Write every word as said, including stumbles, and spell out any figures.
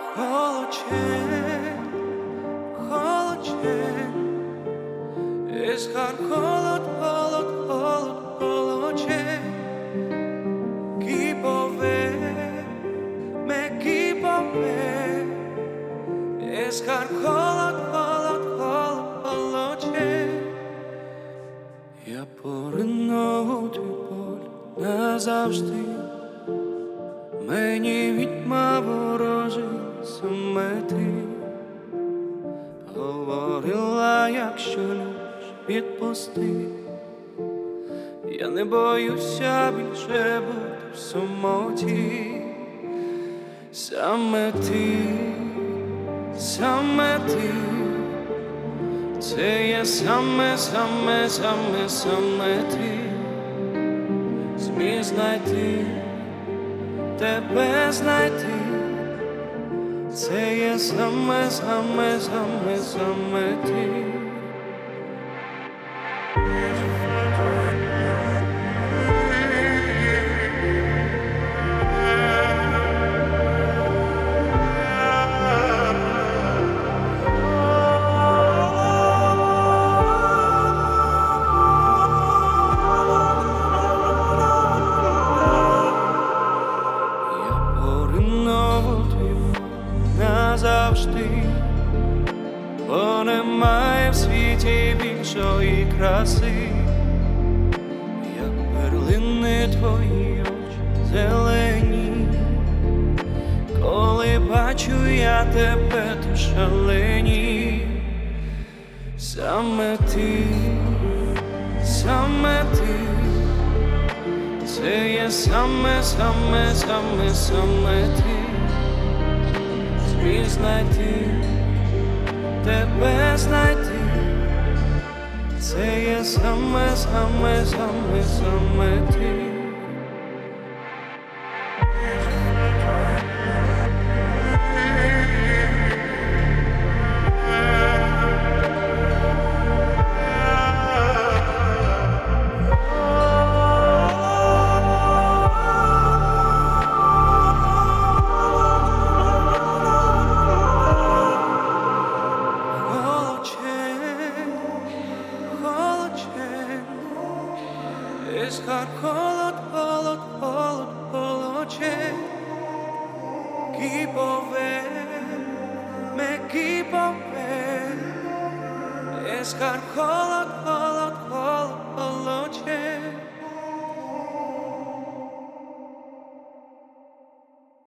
Холодче, холодче, eskar холод, холод, холод, холодче, kipove, me kipove, eskar холод, холод, холод, холодче. Я поринув у твій боль назавжди. Мені відьма ворожить саме ти. Говорила, якщо любиш, відпусти. Я не боюся більше бути в самоті. Саме ти, саме ти, це є саме, саме, саме, саме ти. Зміг знайти, тебе знайти, це є саме, саме, саме, саме ти. Назавжди, бо немає в світі більшої краси, як перлини твої очі зелені. Коли бачу я тебе, то шалені. Саме ти, саме ти, це є саме, саме, саме, саме ти. Зміг знайти, тебе знайти, це є саме, саме, саме, саме ти. Eskar холод, холод, холод, холодче, kipove, me kipove, eskar холод, холод.